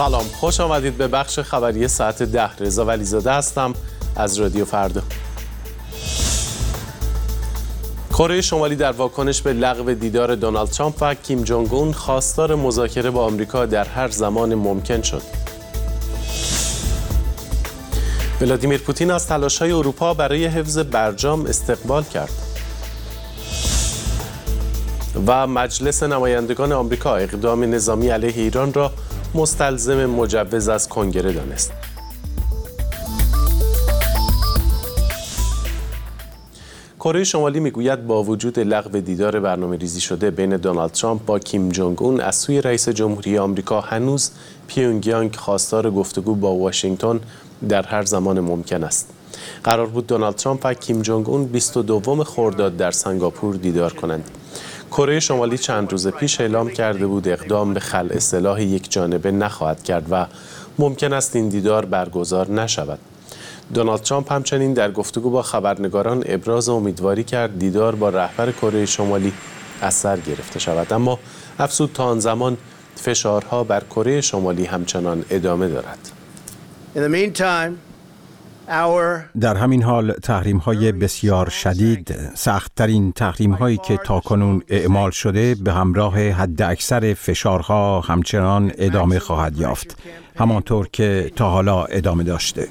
سلام، خوش آمدید به بخش خبری ساعت 10. رضا ولیزاده هستم از رادیو فردا. کره شمالی در واکنش به لغو دیدار دونالد ترامپ و کیم جونگ اون خواستار مذاکره با آمریکا در هر زمان ممکن شد. ولادیمیر پوتین از تلاش‌های اروپا برای حفظ برجام استقبال کرد. و مجلس نمایندگان آمریکا اقدام نظامی علیه ایران را مستلزم مجوز از کنگره دانست. کره شمالی میگوید با وجود لغو دیدار برنامه‌ریزی شده بین دونالد ترامپ با کیم جونگ اون از سوی رئیس جمهوری آمریکا هنوز پیونگیانگ خواستار گفتگو با واشنگتن در هر زمان ممکن است. قرار بود دونالد ترامپ و کیم جونگ اون 22 خرداد در سنگاپور دیدار کنند. کره شمالی چند روز پیش اعلام کرده بود اقدام به خلع سلاح یک جانبه نخواهد کرد و ممکن است این دیدار برگزار نشود. دونالد ترامپ همچنین در گفتگو با خبرنگاران ابراز امیدواری کرد دیدار با رهبر کره شمالی اثر گرفته شود، اما افزود تا آن زمان فشارها بر کره شمالی همچنان ادامه دارد. در همین حال تحریم‌های بسیار شدید، سخت‌ترین تحریم‌هایی که تاکنون اعمال شده به همراه حداکثر فشارها همچنان ادامه خواهد یافت، همانطور که تا حالا ادامه داشته.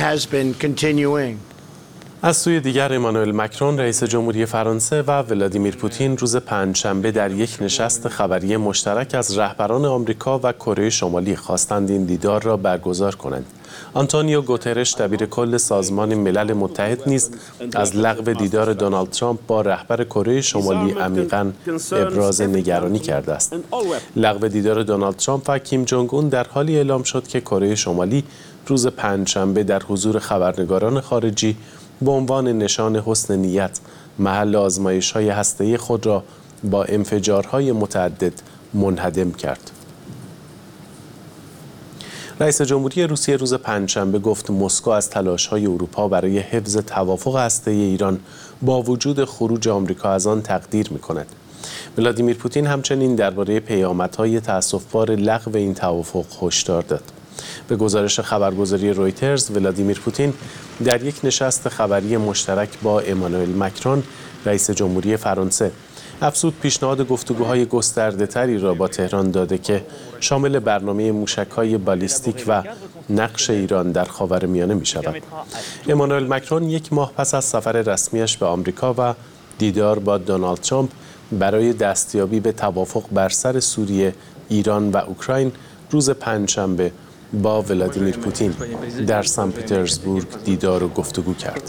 از سوی دیگر امانوئل مکرون رئیس جمهوری فرانسه و ولادیمیر پوتین روز پنجشنبه در یک نشست خبری مشترک از رهبران آمریکا و کره شمالی خواستند این دیدار را برگزار کنند. آنتونیو گوترش دبیرکل سازمان ملل متحد نیز از لغو دیدار دونالد ترامپ با رهبر کره شمالی عمیقاً ابراز نگرانی کرده است. لغو دیدار دونالد ترامپ و کیم جونگ اون در حالی اعلام شد که کره شمالی روز پنجشنبه در حضور خبرنگاران خارجی به عنوان نشان حسن نیت محل آزمایش‌های هسته‌ای خود را با انفجارهای متعدد منهدم کرد. رئیس جمهوری روسیه روز پنجشنبه گفت مسکو از تلاش‌های اروپا برای حفظ توافق هسته‌ای ایران با وجود خروج آمریکا از آن تقدیر می‌کند. ولادیمیر پوتین همچنین درباره پیامدهای تأسف‌بار لغو این توافق هشدار داد. به گزارش خبرگزاری رویترز، ولادیمیر پوتین در یک نشست خبری مشترک با امانوئل مکرون رئیس جمهوری فرانسه افزود پیشنهاد گفتگوهای گسترده‌تری را با تهران داده که شامل برنامه موشک‌های بالیستیک و نقش ایران در خاورمیانه می‌شود. امانوئل مکرون یک ماه پس از سفر رسمیش به آمریکا و دیدار با دونالد ترامپ برای دستیابی به توافق بر سر سوریه، ایران و اوکراین روز پنجشنبه با ولادیمیر پوتین در سن پترزبورگ دیدار و گفتگو کرد.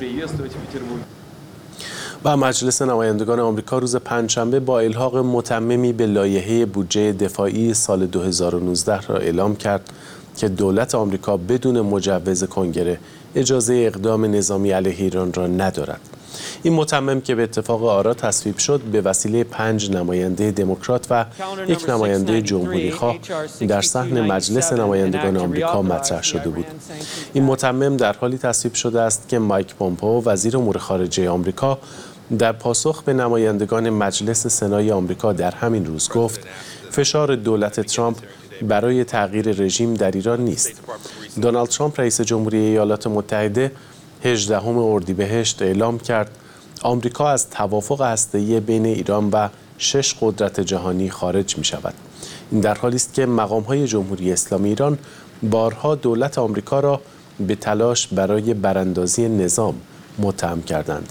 و مجلس نمایندگان آمریکا روز پنجشنبه با الحاق متممی به لایحه بودجه دفاعی سال 2019 را اعلام کرد که دولت آمریکا بدون مجوز کنگره اجازه اقدام نظامی علیه ایران را ندارد. این متمم که به اتفاق آرا تصویب شد به وسیله 5 نماینده دموکرات و 1 نماینده جمهوری‌خواه در صحن مجلس نمایندگان آمریکا مطرح شده بود. این متمم در حالی تصویب شده است که مایک پومپئو وزیر امور خارجه آمریکا در پاسخ به نمایندگان مجلس سنای آمریکا در همین روز گفت فشار دولت ترامپ برای تغییر رژیم در ایران نیست. دونالد ترامپ رئیس جمهوری ایالات متحده 18 اردیبهشت اعلام کرد آمریکا از توافق هسته‌ای بین ایران و 6 قدرت جهانی خارج می شود. این در حالی است که مقام‌های جمهوری اسلامی ایران بارها دولت آمریکا را به تلاش برای براندازی نظام متهم کردند.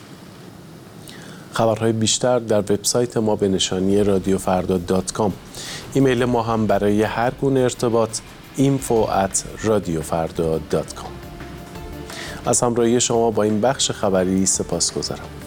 خبرهای بیشتر در وبسایت ما به نشانی radiofarda.com. ایمیل ما هم برای هر گونه ارتباط info@radiofarda.com. از همراهی شما با این بخش خبری سپاسگزارم.